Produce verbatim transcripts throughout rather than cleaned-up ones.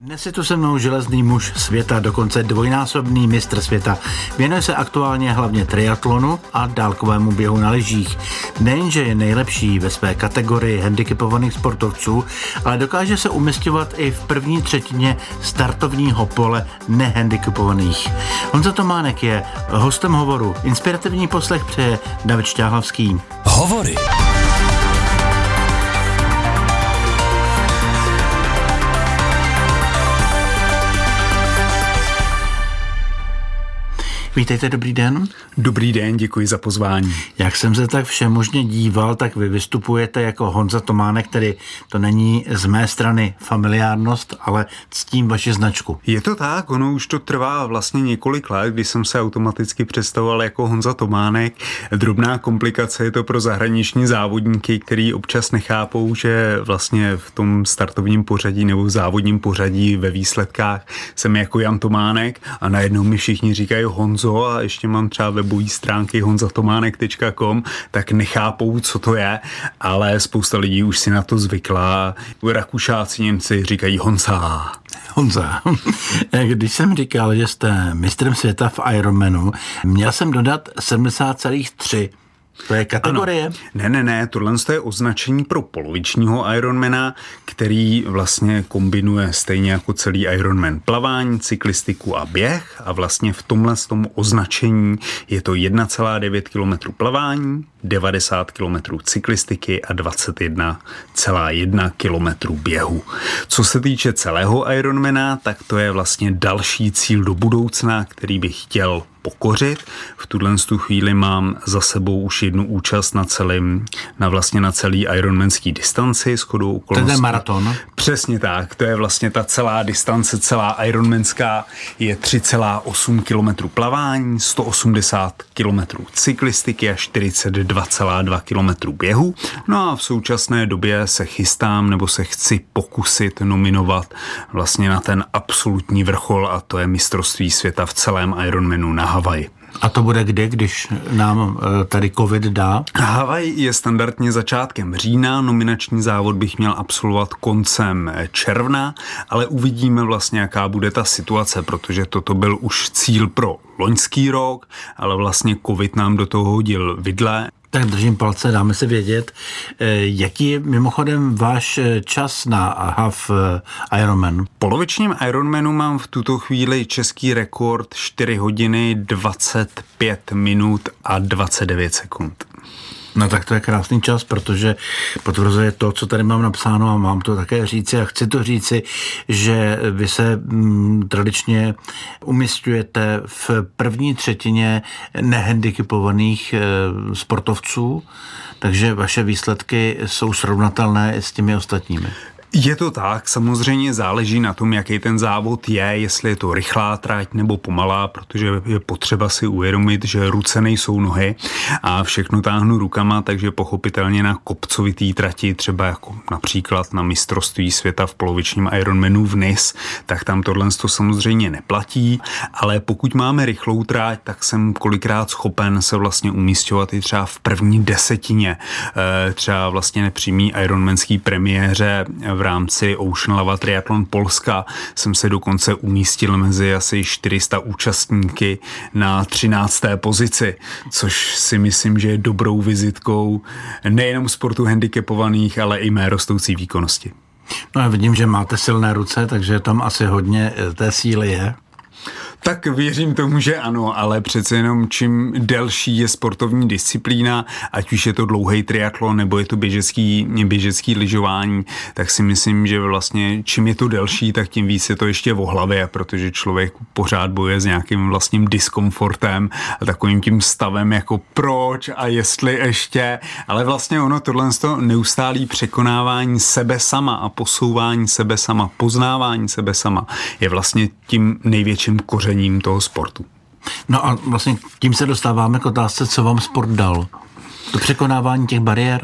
Dnes je tu se mnou železný muž světa, dokonce dvojnásobný mistr světa. Věnuje se aktuálně hlavně triatlonu a dálkovému běhu na lyžích. Nejenže je nejlepší ve své kategorii handicapovaných sportovců, ale dokáže se umisťovat i v první třetině startovního pole nehandicapovaných. Honza Tománek je hostem hovoru. Inspirativní poslech přeje David Šťáhlavský. Hovory. Vítejte, dobrý den. Dobrý den, děkuji za pozvání. Jak jsem se tak všemožně díval, tak vy vystupujete jako Honza Tománek, tedy to není z mé strany familiárnost, ale ctím vaši značku. Je to tak, ono už to trvá vlastně několik let, kdy jsem se automaticky představoval jako Honza Tománek. Drobná komplikace je to pro zahraniční závodníky, který občas nechápou, že vlastně v tom startovním pořadí nebo v závodním pořadí ve výsledkách jsem jako Jan Tománek a najednou mi všichni říkají Honzo a ještě mám třeba webové stránky honza tománek tečka com, tak nechápou, co to je, ale spousta lidí už si na to zvykla. Rakušáci, Němci říkají Honza. Honza, když jsem říkal, že jste mistrem světa v Ironmanu, měl jsem dodat sedmdesát celá tři. To je kategorie? Ano. Ne, ne, ne, tohle je označení pro polovičního Ironmana, který vlastně kombinuje stejně jako celý Ironman plavání, cyklistiku a běh a vlastně v tomhle tom označení je to jedna celá devět kilometrů plavání, devadesát kilometrů cyklistiky a dvacet jedna celá jedna kilometru běhu. Co se týče celého Ironmana, tak to je vlastně další cíl do budoucna, který bych chtěl pokořit. V tuhle chvíli mám za sebou už jednu účast na celém, na vlastně na celý ironmanský distanci shodou okolností. To je maraton. Přesně tak, to je vlastně ta celá distance, celá ironmanská je tři celá osm kilometrů plavání, sto osmdesát kilometrů cyklistiky a čtyřicet dva celá dva kilometru běhu. No a v současné době se chystám nebo se chci pokusit nominovat vlastně na ten absolutní vrchol a to je mistrovství světa v celém Ironmanu na Havaji. A to bude kdy, když nám tady covid dá? Havaj je standardně začátkem října, nominační závod bych měl absolvovat koncem června, ale uvidíme vlastně, jaká bude ta situace, protože toto byl už cíl pro loňský rok, ale vlastně covid nám do toho hodil vidle. Tak držím palce, dáme se vědět. Jaký je mimochodem váš čas na half Ironman? V polovičním Ironmanu mám v tuto chvíli český rekord čtyři hodiny dvacet pět minut a dvacet devět sekund. No tak to je krásný čas, protože potvrzuje to, co tady mám napsáno a mám to také říci a chci to říci, že vy se m, tradičně umisťujete v první třetině nehandicapovaných e, sportovců, takže vaše výsledky jsou srovnatelné s těmi ostatními. Je to tak, samozřejmě záleží na tom, jaký ten závod je, jestli je to rychlá trať nebo pomalá, protože je potřeba si uvědomit, že ruce nejsou nohy a všechno táhnu rukama, takže pochopitelně na kopcovitý trati, třeba jako například na mistrovství světa v polovičním Ironmanu v Nice, tak tam tohle to samozřejmě neplatí, ale pokud máme rychlou trať, tak jsem kolikrát schopen se vlastně umísťovat i třeba v první desetině, třeba vlastně nepřímý ironmanský premiéře v rámci Ocean Lava Triathlon Polska jsem se dokonce umístil mezi asi čtyři sta účastníky na třinácté pozici, což si myslím, že je dobrou vizitkou nejenom sportu handicapovaných, ale i mé rostoucí výkonnosti. No já vidím, že máte silné ruce, takže tam asi hodně té síly je. Tak věřím tomu, že ano, ale přece jenom čím delší je sportovní disciplína, ať už je to dlouhý triatlon nebo je to běžecký, běžecký lyžování, tak si myslím, že vlastně čím je to delší, tak tím víc je to ještě o hlavě, protože člověk pořád bojuje s nějakým vlastním diskomfortem a takovým tím stavem jako proč a jestli ještě, ale vlastně ono tohle neustálý překonávání sebe sama a posouvání sebe sama, poznávání sebe sama je vlastně tím největším kořením toho sportu. No a vlastně tím se dostáváme k otázce, co vám sport dal. To překonávání těch bariér?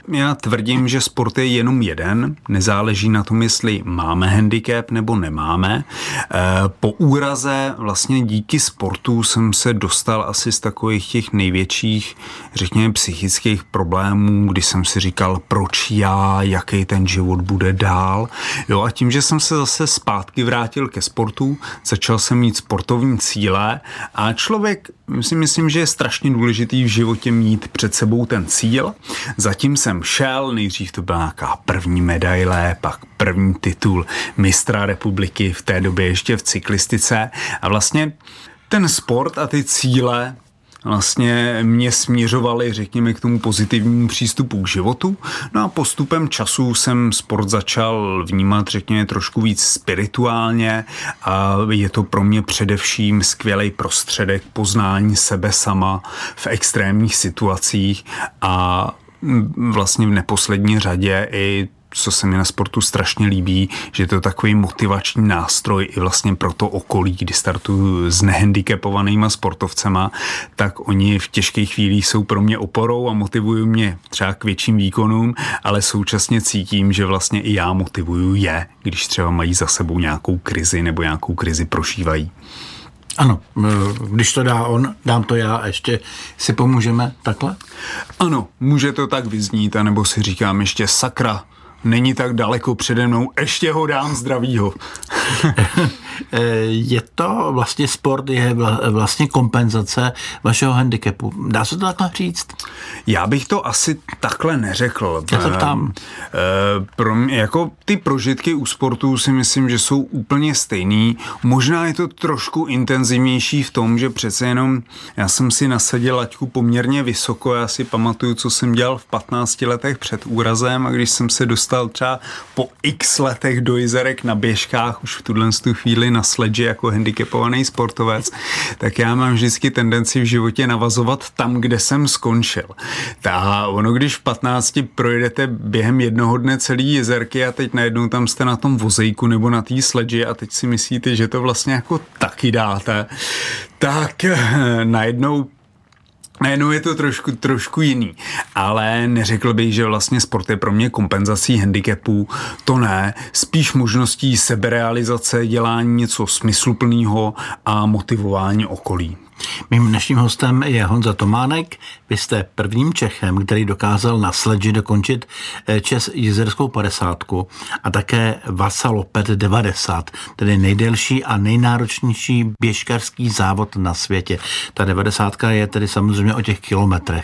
Já tvrdím, že sport je jenom jeden, nezáleží na tom, jestli máme handicap nebo nemáme. Po úraze vlastně díky sportu jsem se dostal asi z takových těch největších, řekněme, psychických problémů, kdy jsem si říkal, proč já, jaký ten život bude dál. Jo, a tím, že jsem se zase zpátky vrátil ke sportu, začal jsem mít sportovní cíle a člověk, si myslím, že je strašně důležitý v životě mít před sebou ten cíl. Zatím jsem šel, nejdřív to byla nějaká první medaile, pak první titul mistra republiky, v té době ještě v cyklistice a vlastně ten sport a ty cíle vlastně mě směřovaly, řekněme, k tomu pozitivnímu přístupu k životu. No a postupem času jsem sport začal vnímat, řekněme, trošku víc spirituálně a je to pro mě především skvělý prostředek poznání sebe sama v extrémních situacích a vlastně v neposlední řadě i co se mi na sportu strašně líbí, že to je takový motivační nástroj i vlastně pro to okolí, kdy startuju s nehandicapovanýma sportovcema, tak oni v těžkých chvílích jsou pro mě oporou a motivují mě třeba k větším výkonům, ale současně cítím, že vlastně i já motivuju je, když třeba mají za sebou nějakou krizi nebo nějakou krizi prožívají. Ano, když to dá on, dám to já a ještě si pomůžeme takhle? Ano, může to tak vyznít, anebo si říkám ještě sakra, není tak daleko přede mnou, ještě ho dám zdravýho. Je to vlastně sport, je vlastně kompenzace vašeho handicapu. Dá se to takhle říct? Já bych to asi takhle neřekl. Já se ptám. Pro mě, jako ty prožitky u sportu si myslím, že jsou úplně stejný. Možná je to trošku intenzivnější v tom, že přece jenom já jsem si nasadil laťku poměrně vysoko. Já si pamatuju, co jsem dělal v patnácti letech před úrazem a když jsem se dostal třeba po x letech do jezerek na běžkách, už v tuhle chvíli na sledži jako handicapovaný sportovec, tak já mám vždycky tendenci v životě navazovat tam, kde jsem skončil. Ta, ono, když v patnácti projedete během jednoho dne celý jezerky a teď najednou tam jste na tom vozejku nebo na té sledži a teď si myslíte, že to vlastně jako taky dáte, tak najednou Najednou je to trošku, trošku jiný, ale neřekl bych, že vlastně sport je pro mě kompenzací handicapů, to ne, spíš možností seberealizace, dělání něco smysluplného a motivování okolí. Mým dnešním hostem je Honza Tománek. Vy jste prvním Čechem, který dokázal na sledži dokončit čes jezerskou padesátku a také Vassaloped devadesát, tedy nejdelší a nejnáročnější běžkařský závod na světě. Ta devadesátka je tedy samozřejmě o těch kilometrech.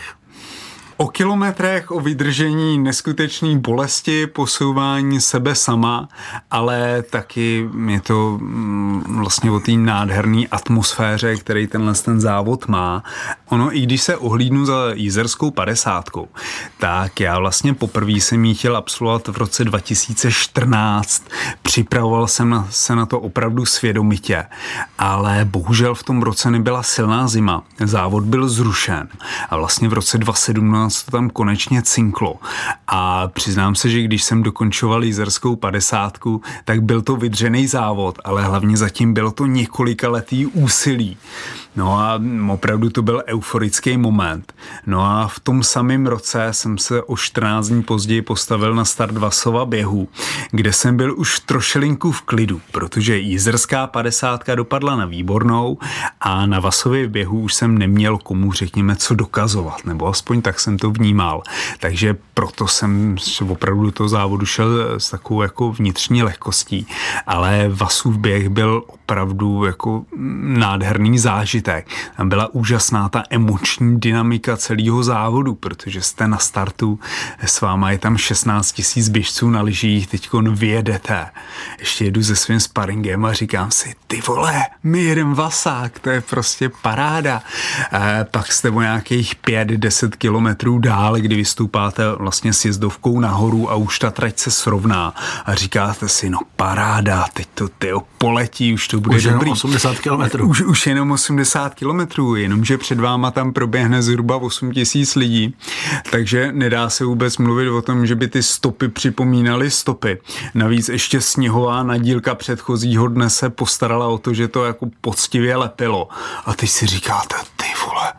O kilometrech, o vydržení neskutečné bolesti, posouvání sebe sama, ale taky je to vlastně o té nádherné atmosféře, který tenhle ten závod má. Ono, i když se ohlídnu za jezerskou padesátkou, tak já vlastně poprvé jsem ji chtěl absolvovat v roce dva tisíce čtrnáct. Připravoval jsem na, se na to opravdu svědomitě, ale bohužel v tom roce nebyla silná zima. Závod byl zrušen a vlastně v roce dva tisíce sedmnáct to tam konečně cinklo. A přiznám se, že když jsem dokončoval jezerskou padesátku, tak byl to vydřený závod, ale hlavně zatím bylo to několikaletý úsilí. No a opravdu to byl euforický moment. No a v tom samém roce jsem se o čtrnáct dní později postavil na start Vasova běhu, kde jsem byl už trošilinku v klidu, protože jezerská padesátka dopadla na výbornou a na Vasově běhu už jsem neměl komu, řekněme, co dokazovat, nebo aspoň tak jsem to vnímal. Takže proto jsem opravdu toho závodu šel s takovou jako vnitřní lehkostí, ale Vasův běh byl opravdu jako nádherný zážitek. Tam byla úžasná ta emoční dynamika celého závodu, protože jste na startu, s váma je tam šestnáct tisíc běžců na lyžích, teďkon vyjedete. Ještě jedu se svým sparingem a říkám si, ty vole, my jedem Vasák, to je prostě paráda. E, pak jste o nějakých pět deset kilometrů dál, kdy vystoupáte vlastně s jezdovkou nahoru a už ta trať se srovná a říkáte si, no paráda, teď to tyjo, poletí, už to bude už dobrý. Jenom osmdesát kilometrů. Už, už jenom osmdesát kilometrů, jenomže před váma tam proběhne zhruba osm tisíc lidí, takže nedá se vůbec mluvit o tom, že by ty stopy připomínaly stopy. Navíc ještě sněhová nadílka předchozího dne se postarala o to, že to jako poctivě lepilo. A teď si říkáte, ty vole,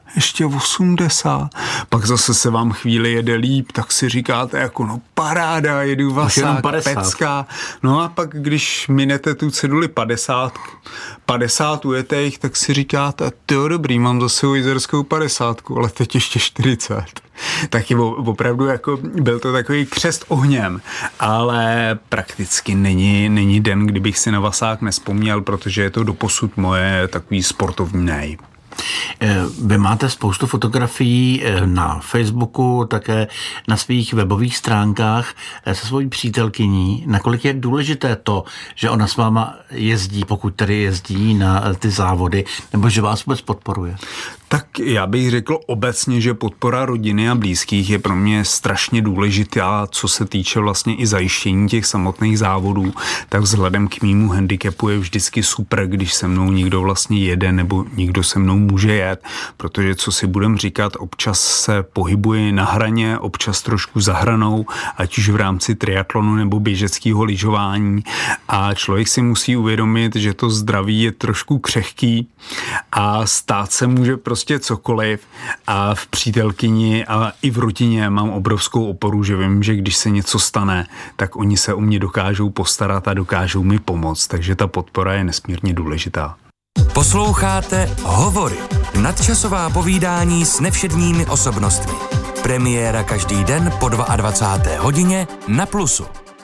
ještě osmdesát. Pak zase se vám chvíli jede líp, tak si říkáte jako no paráda, jedu vasák, pecka. No a pak, když minete tu ceduli padesát, padesát ujete jich, tak si říkáte, tyjo dobrý, mám zase ujizerskou padesátku, ale teď ještě čtyřicet. Taky opravdu jako byl to takový křest ohněm, ale prakticky není, není den, kdybych si na vasák nespomněl, protože je to doposud moje takový sportovní nej. Vy máte spoustu fotografií na Facebooku, také na svých webových stránkách se svojí přítelkyní. Nakolik je důležité to, že ona s váma jezdí, pokud tedy jezdí na ty závody, nebo že vás vůbec podporuje? Tak já bych řekl obecně, že podpora rodiny a blízkých je pro mě strašně důležitá, co se týče vlastně i zajištění těch samotných závodů. Tak vzhledem k mému handicapu je vždycky super, když se mnou někdo vlastně jede nebo někdo se mnou může jet, protože co si budem říkat, občas se pohybuji na hraně, občas trošku za hranou, ať už v rámci triatlonu nebo běžeckého lyžování, a člověk si musí uvědomit, že to zdraví je trošku křehký a stát se může prostě cokoliv, a v přítelkyni a i v rodině mám obrovskou oporu, že vím, že když se něco stane, tak oni se o mě dokážou postarat a dokážou mi pomoct, takže ta podpora je nesmírně důležitá. Posloucháte Hovory, nadčasová povídání s nevšedními osobnostmi. Premiéra každý den po dvacáté druhé hodině na Plusu.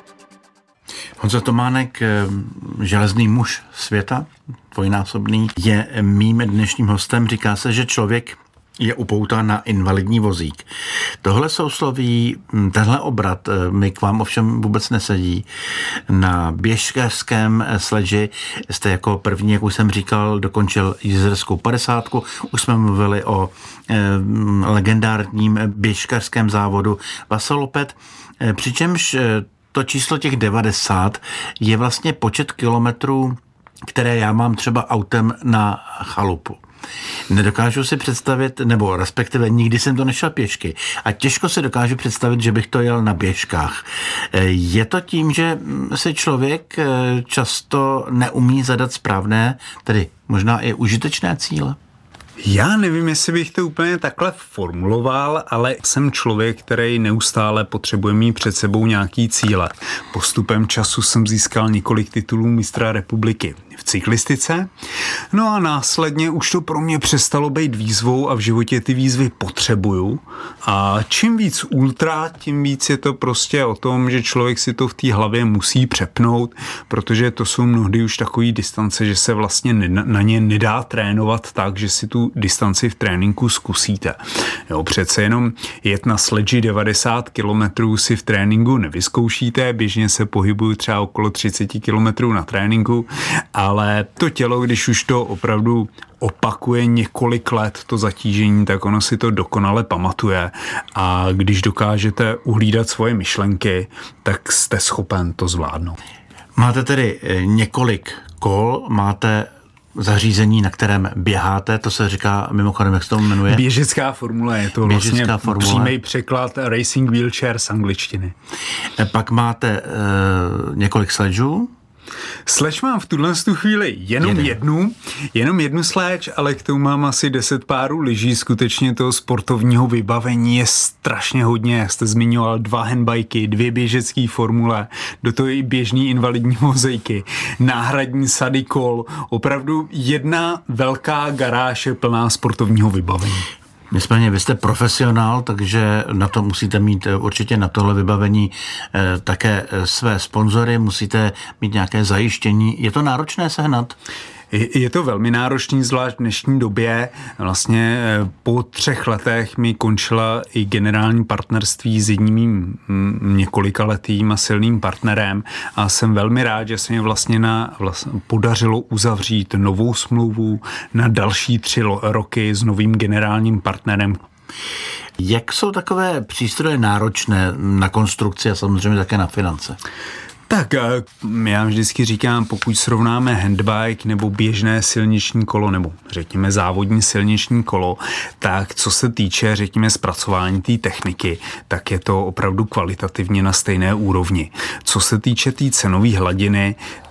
Honza Tománek, železný muž světa, dvojnásobný, je mým dnešním hostem. Říká se, že člověk je upoután na invalidní vozík. Tohle sousloví, tenhle obrat mi k vám ovšem vůbec nesedí. Na běžkařském sledži jste jako první, jak už jsem říkal, dokončil jizerskou padesátku. Už jsme mluvili o eh, legendárním běžkařském závodu Vasalopet, eh, přičemž to číslo těch devadesát je vlastně počet kilometrů, které já mám třeba autem na chalupu. Nedokážu si představit, nebo respektive nikdy jsem to nešel pěšky a těžko si dokážu představit, že bych to jel na běžkách. Je to tím, že si člověk často neumí zadat správné, tedy možná i užitečné cíle? Já nevím, jestli bych to úplně takhle formuloval, ale jsem člověk, který neustále potřebuje mít před sebou nějaký cíle. Postupem času jsem získal několik titulů mistra republiky v cyklistice, no a následně už to pro mě přestalo být výzvou a v životě ty výzvy potřebuju. A čím víc ultra, tím víc je to prostě o tom, že člověk si to v té hlavě musí přepnout, protože to jsou mnohdy už takový distance, že se vlastně na ně nedá trénovat tak, že si tu distanci v tréninku zkusíte. Jo, přece jenom jet na sledži devadesát kilometrů si v tréninku nevyzkoušíte, běžně se pohybuju třeba okolo třicet kilometrů na tréninku, ale to tělo, když už to opravdu opakuje několik let to zatížení, tak ono si to dokonale pamatuje, a když dokážete uhlídat svoje myšlenky, tak jste schopen to zvládnout. Máte tedy několik kol, máte zařízení, na kterém běháte, to se říká mimochodem, jak se to jmenuje? Běžecká formule, je to Běžecká vlastně přímý překlad racing wheelchair z angličtiny. Pak máte e, několik sledžů. Sledž mám v tuhle chvíli jenom Jeden. jednu, jenom jednu sledž, ale k tomu mám asi deset párů lyží, skutečně toho sportovního vybavení je strašně hodně, jak jste zmiňoval, dva handbajky, dvě běžecké formule, do toho i běžný invalidní mozaiky, náhradní sady kol, opravdu jedna velká garáž je plná sportovního vybavení. Nicméně vy jste profesionál, takže na to musíte mít určitě na tohle vybavení eh, také své sponzory, musíte mít nějaké zajištění. Je to náročné sehnat? Je to velmi náročný, zvlášť v dnešní době. Vlastně po třech letech mi končila i generální partnerství s jedním mým několikaletým a silným partnerem a jsem velmi rád, že se mi vlastně, na, vlastně podařilo uzavřít novou smlouvu na další tři roky s novým generálním partnerem. Jak jsou takové přístroje náročné na konstrukci a samozřejmě také na finance? Tak já vždycky říkám, pokud srovnáme handbike nebo běžné silniční kolo, nebo řekněme závodní silniční kolo, tak co se týče, řekněme, zpracování té techniky, tak je to opravdu kvalitativně na stejné úrovni. Co se týče té tý cenové hladiny,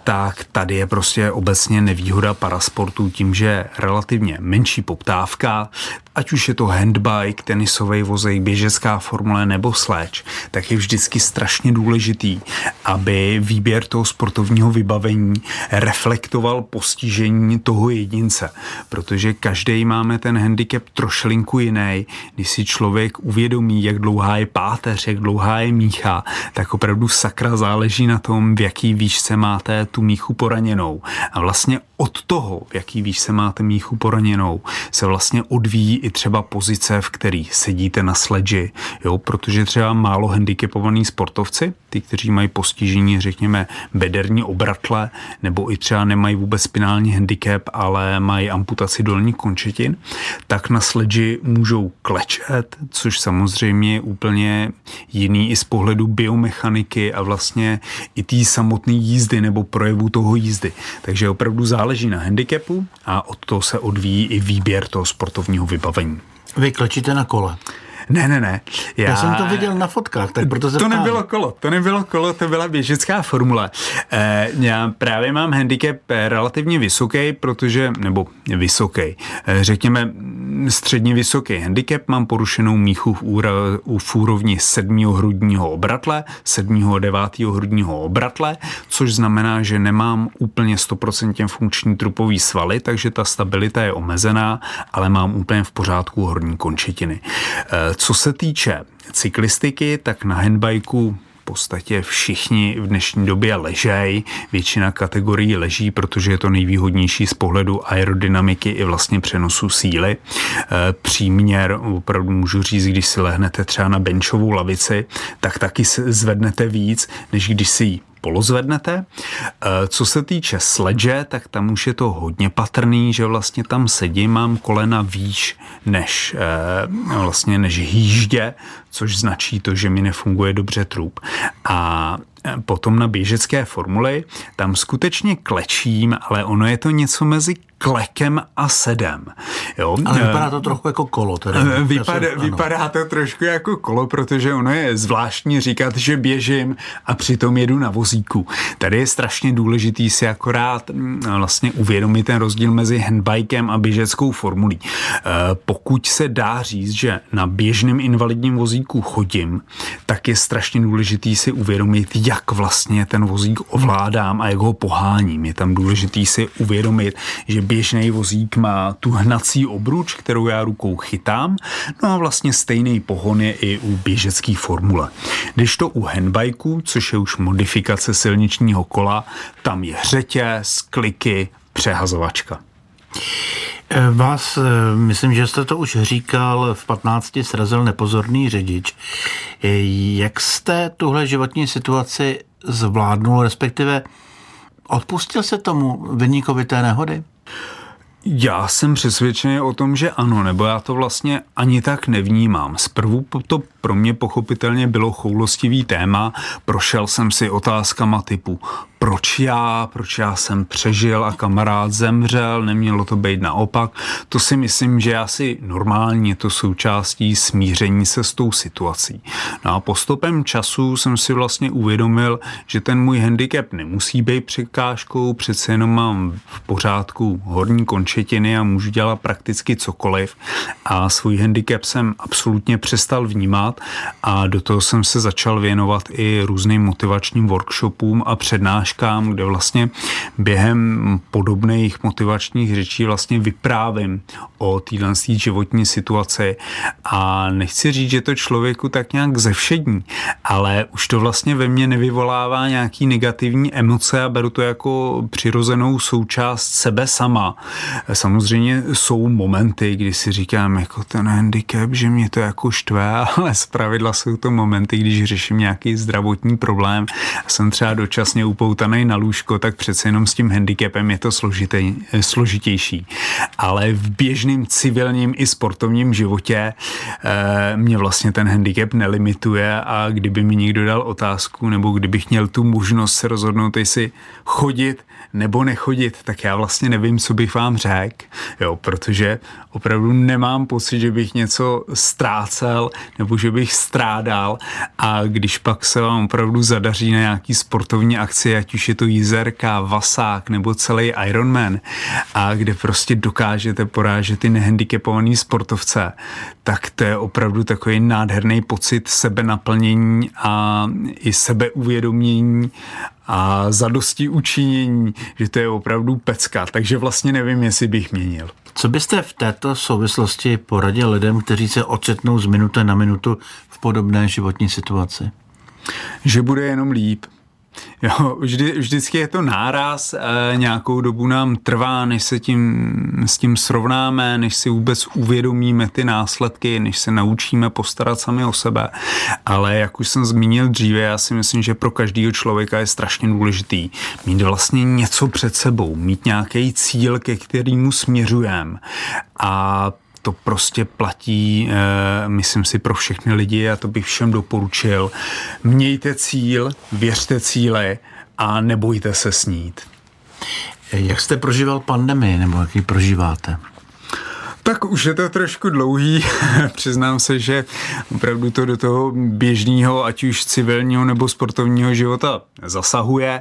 tak tady je prostě obecně nevýhoda parasportu tím, že je relativně menší poptávka, ať už je to handbike, tenisový vozejk, běžecká formule nebo sledge, tak je vždycky strašně důležitý, aby výběr toho sportovního vybavení reflektoval postižení toho jedince, protože každý máme ten handicap trošlinku jiný. Když si člověk uvědomí, jak dlouhá je páteř, jak dlouhá je mícha, tak opravdu sakra záleží na tom, v jaký výšce máte tu míchu poraněnou. A vlastně od toho, v jaký výšce máte míchu poraněnou, se vlastně odvíjí i třeba pozice, v který sedíte na sledži, jo, protože třeba málo handicapovaný sportovci, ty, kteří mají postižení, řekněme, bederní obratle, nebo i třeba nemají vůbec spinální handicap, ale mají amputaci dolních končetin, tak na sledži můžou klečet, což samozřejmě je úplně jiný i z pohledu biomechaniky a vlastně i té samotné jízdy nebo projevu toho jízdy. Takže opravdu záleží na handicapu a od toho se odvíjí i výběr toho sportovního vybavení. Vy klečíte na kole. Ne, ne, ne. Já, Já jsem to viděl na fotkách, tak proto se To ptám. nebylo kolo, to nebylo kolo, to byla běžecká formule. E, já právě mám handicap relativně vysoký, protože, nebo vysoký, e, řekněme středně vysoký handicap, mám porušenou míchu v, úra, v úrovni sedmého hrudního obratle, sedmého a devátého hrudního obratle, což znamená, že nemám úplně sto procent funkční trupový svaly, takže ta stabilita je omezená, ale mám úplně v pořádku horní končetiny. E, Co se týče cyklistiky, tak na handbajku v podstatě všichni v dnešní době ležej, většina kategorií leží, protože je to nejvýhodnější z pohledu aerodynamiky i vlastně přenosu síly. E, příměr, opravdu můžu říct, když si lehnete třeba na benchovou lavici, tak taky se zvednete víc, než když si ji polozvednete. Co se týče sledže, tak tam už je to hodně patrný, že vlastně tam sedím, mám kolena výš než, vlastně než hýždě, což značí to, že mi nefunguje dobře trup. A potom na běžecké formuli, tam skutečně klečím, ale ono je to něco mezi klekem a sedem. Jo? Ale vypadá to trochu jako kolo. Teda. Vypadá, vypadá to trošku jako kolo, protože ono je zvláštní říkat, že běžím a přitom jedu na vozíku. Tady je strašně důležitý si akorát vlastně uvědomit ten rozdíl mezi handbikem a běžeckou formulí. Pokud se dá říct, že na běžném invalidním vozíku chodím, tak je strašně důležitý si uvědomit, jak vlastně ten vozík ovládám a jak ho poháním. Je tam důležitý si uvědomit, že běžný vozík má tu hnací obruč, kterou já rukou chytám, no a vlastně stejný pohon je i u běžecké formule. Když to u handbajku, což je už modifikace silničního kola, tam je řetěz, kliky, přehazovačka. Vás, myslím, že jste to už říkal, v patnácti srazil nepozorný řidič. Jak jste tuhle životní situaci zvládnul, respektive odpustil se tomu viníkovi té nehody? Já jsem přesvědčený o tom, že ano, nebo já to vlastně ani tak nevnímám. Zprvu to pro mě pochopitelně bylo choulostivý téma, prošel jsem si otázkama typu proč já, proč já jsem přežil a kamarád zemřel, nemělo to být naopak. To si myslím, že asi normálně je to součástí smíření se s tou situací. No a postupem času jsem si vlastně uvědomil, že ten můj handicap nemusí být překážkou, přece jenom mám v pořádku horní končetiny a můžu dělat prakticky cokoliv a svůj handicap jsem absolutně přestal vnímat a do toho jsem se začal věnovat i různým motivačním workshopům a přednáškám, kde vlastně během podobných motivačních řečí vlastně vyprávím o téhle životní situaci a nechci říct, že to člověku tak nějak zevšední, ale už to vlastně ve mně nevyvolává nějaký negativní emoce a beru to jako přirozenou součást sebe sama. Samozřejmě jsou momenty, kdy si říkám jako ten handicap, že mě to jako štve, ale zpravidla jsou to momenty, když řeším nějaký zdravotní problém a jsem třeba dočasně upoutaný na lůžko, tak přece jenom s tím handicapem je to složitý, složitější. Ale v běžném civilním i sportovním životě e, mě vlastně ten handicap nelimituje a kdyby mi někdo dal otázku nebo kdybych měl tu možnost se rozhodnout, jestli chodit nebo nechodit, tak já vlastně nevím, co bych vám řekl, jo, protože opravdu nemám pocit, že bych něco ztrácel nebo že bych strádal, a když pak se vám opravdu zadaří na nějaký sportovní akci, ať už je to jízerka, vasák nebo celý Ironman, a kde prostě dokážete porážet ty nehandicapovaný sportovce, tak to je opravdu takový nádherný pocit sebenaplnění a i sebeuvědomění a zadosti učinění, že to je opravdu pecka, takže vlastně nevím, jestli bych měnil. Co byste v této souvislosti poradil lidem, kteří se ocitnou z minuty na minutu v podobné životní situaci? Že bude jenom líp. Jo, vždy, vždycky je to náraz, e, nějakou dobu nám trvá, než se tím, s tím srovnáme, než si vůbec uvědomíme ty následky, než se naučíme postarat sami o sebe. Ale jak už jsem zmínil dříve, já si myslím, že pro každého člověka je strašně důležitý mít vlastně něco před sebou, mít nějaký cíl, ke kterému směřujeme. A to prostě platí, e, myslím si, pro všechny lidi, a to bych všem doporučil. Mějte cíl, věřte cíli a nebojte se snít. Jak jste prožíval pandemii, nebo jak ji prožíváte? Tak už je to trošku dlouhý, přiznám se, že opravdu to do toho běžného, ať už civilního nebo sportovního života zasahuje.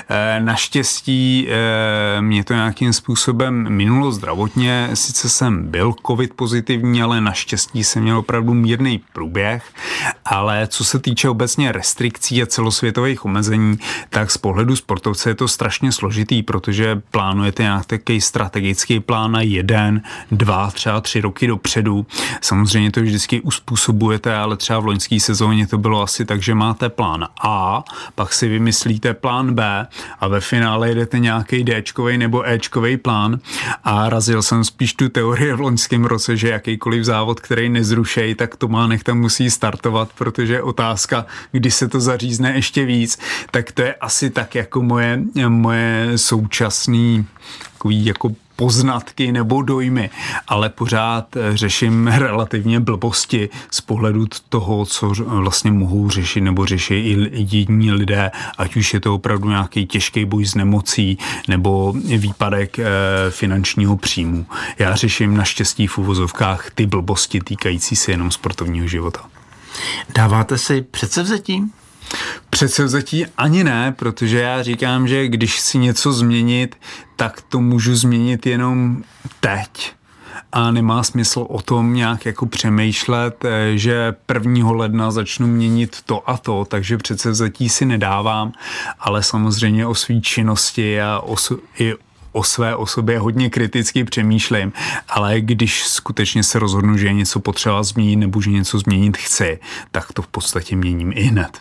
Naštěstí mě to nějakým způsobem minulo zdravotně, sice jsem byl covid pozitivní, ale naštěstí jsem měl opravdu mírný průběh, ale co se týče obecně restrikcí a celosvětových omezení, tak z pohledu sportovce je to strašně složitý, protože plánujete nějaký strategický plán na jeden, dva, třeba tři roky dopředu. Samozřejmě to vždycky uspůsobujete, ale třeba v loňské sezóně to bylo asi tak, že máte plán A, pak si vymyslíte plán B a ve finále jedete nějaký Dčkovej nebo Ečkovej plán, a razil jsem spíš tu teorii v loňském roce, že jakýkoliv závod, který nezrušej, tak Tománek tam musí startovat, protože je otázka, kdy se to zařízne ještě víc, tak to je asi tak jako moje, moje současný takový jako poznatky nebo dojmy, ale pořád řeším relativně blbosti z pohledu toho, co vlastně mohou řešit nebo řeší i jiní lidé, ať už je to opravdu nějaký těžký boj s nemocí nebo výpadek e, finančního příjmu. Já řeším naštěstí v uvozovkách ty blbosti týkající se jenom sportovního života. Dáváte si předsevzetí? Předsevzetí ani ne, protože já říkám, že když chci něco změnit, tak to můžu změnit jenom teď. A nemá smysl o tom nějak jako přemýšlet, že prvního ledna začnu měnit to a to, takže předsevzetí si nedávám, ale samozřejmě o svý činnosti a o, i o své osobě hodně kriticky přemýšlím, ale když skutečně se rozhodnu, že je něco potřeba změnit nebo že něco změnit chci, tak to v podstatě měním i hned.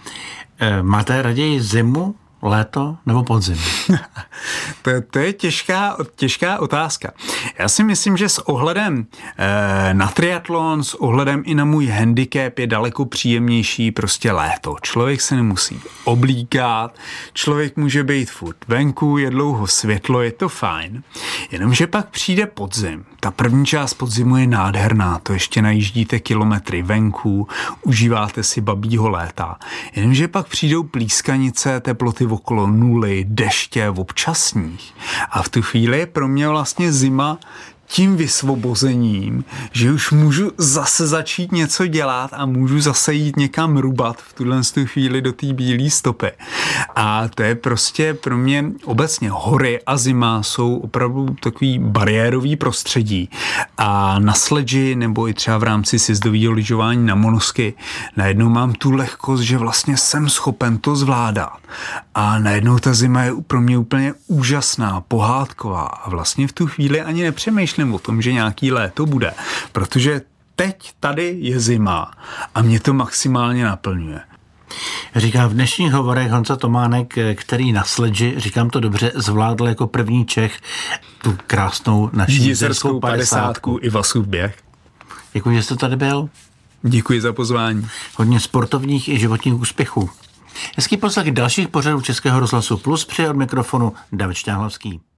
Máte raději zimu, léto nebo podzim? to, to je těžká, těžká otázka. Já si myslím, že s ohledem eh, na triatlon, s ohledem i na můj handicap je daleko příjemnější prostě léto. Člověk se nemusí oblíkat, člověk může být furt venku, je dlouho světlo, je to fajn. Jenomže pak přijde podzim. Ta první část podzimu je nádherná, to ještě najíždíte kilometry venku, užíváte si babího léta. Jenomže pak přijdou plískanice, teploty okolo nuly, deště, občasních. A v tu chvíli je pro mě vlastně zima tím vysvobozením, že už můžu zase začít něco dělat a můžu zase jít někam rubat v tuhle chvíli do té bílé stopy. A to je prostě pro mě obecně hory a zima jsou opravdu takový bariérový prostředí. A na sledži nebo i třeba v rámci sjezdového lyžování na monosky najednou mám tu lehkost, že vlastně jsem schopen to zvládat. A najednou ta zima je pro mě úplně úžasná, pohádková a vlastně v tu chvíli ani nepřemýšlím o tom, že nějaký léto bude, protože teď tady je zima a mě to maximálně naplňuje. Říká v dnešních hovorech Honza Tománek, který na sledži, říkám to dobře, zvládl jako první Čech tu krásnou naši jízerskou padesátku i Vasův běh. Děkuji, že jste tady byl. Děkuji za pozvání. Hodně sportovních i životních úspěchů. Hezký poslech dalších pořadů Českého rozhlasu Plus, při od mikrofonu David Šťáhlavský.